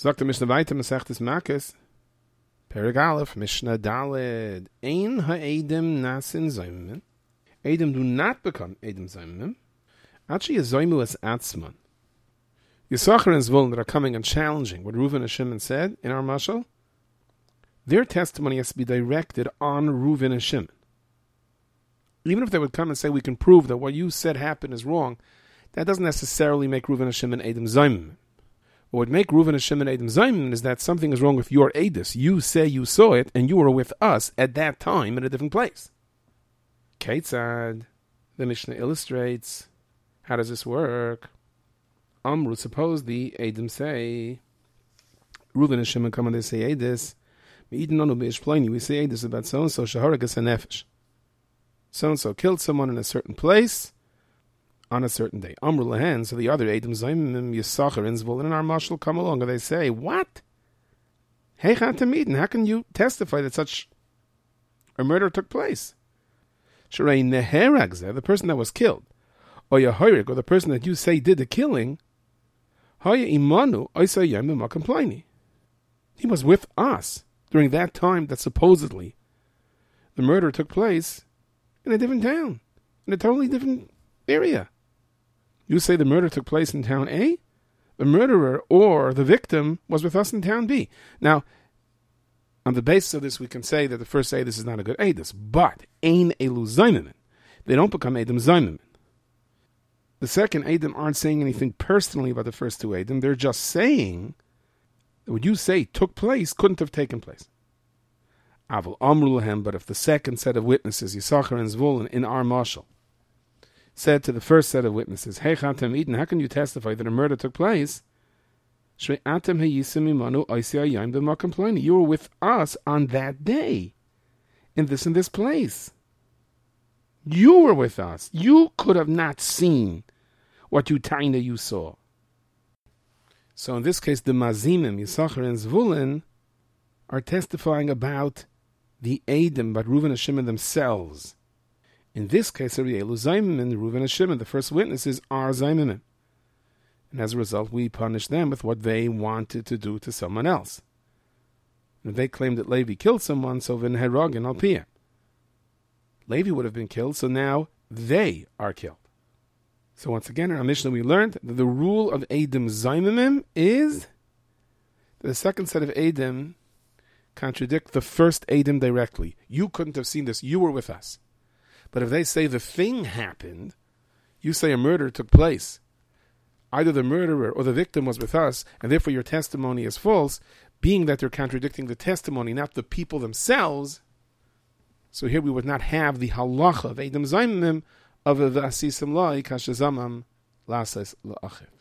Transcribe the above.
Sagt der Mishnah weiter, Masechtes Makos, Perek Aleph, Mishnah Daled, Ein ha'edem nasin zoymim. Edom do not become Edom zoymim. Actually, a zoymu as atzman. Yisachar and Zvulun that are coming and challenging what Reuven and Shimon said in our mashal, their testimony has to be directed on Reuven and Shimon. Even if they would come and say, we can prove that what you said happened is wrong, that doesn't necessarily make Reuven and Shimon Edom zoymim. What would make Reuven and Shimon Edom zoymim is that something is wrong with your edus. You say you saw it, and you were with us at that time in a different place. Ketzad, the Mishnah illustrates, how does this work? Amru, suppose the Edom say, Reuven and Shimon come and they say edus, we say edus about so-and-so, shaharagas hanefesh. So-and-so killed someone in a certain place, on a certain day. Amru lehen, so the other Edom zoymim, Yisachar and Zvulun and our mashal come along and they say, what? Hey, how can you testify that such a murder took place? Sharei neheragzeh, the person that was killed, or Yehorig, or the person that you say did the killing, Haya imanu oisa yem b'makom ploni. He was with us during that time that supposedly the murder took place in a different town, in a totally different area. You say the murder took place in town A, the murderer or the victim was with us in town B. Now, on the basis of this, we can say that the first Edus is not a good Edus, but Ein Elu Zoymim. They don't become Edom Zoymim. The second Edom aren't saying anything personally about the first two Edom. They're just saying that what you say took place couldn't have taken place. Aval Amru Lahem, but if the second set of witnesses, Yisachar and Zvulun, in our mashal, said to the first set of witnesses, Hey Chatem Eden, how can you testify that a murder took place? You were with us on that day, in this place. You were with us. You could have not seen what you saw. So in this case, the Mazimim, Yisachar and Zvulun, are testifying about the Edom, but Reuven and Shimon themselves. In this case, Arielu Zaymim and Reuven and Shimon, the first witnesses, are Zaymim. And as a result, we punish them with what they wanted to do to someone else. And they claimed that Levi killed someone, so Vin Herogin Alpiyah. Levi would have been killed, so now they are killed. So once again, in our Mishnah, we learned that the rule of Edom Zaymimim is that the second set of Edom contradict the first Edom directly. You couldn't have seen this, you were with us. But if they say the thing happened, you say a murder took place, either the murderer or the victim was with us, and therefore your testimony is false, being that they're contradicting the testimony, not the people themselves. So here we would not have the halacha of Edom Zaymim of the Asisim Lai Kashazamam Lasas La'achiv.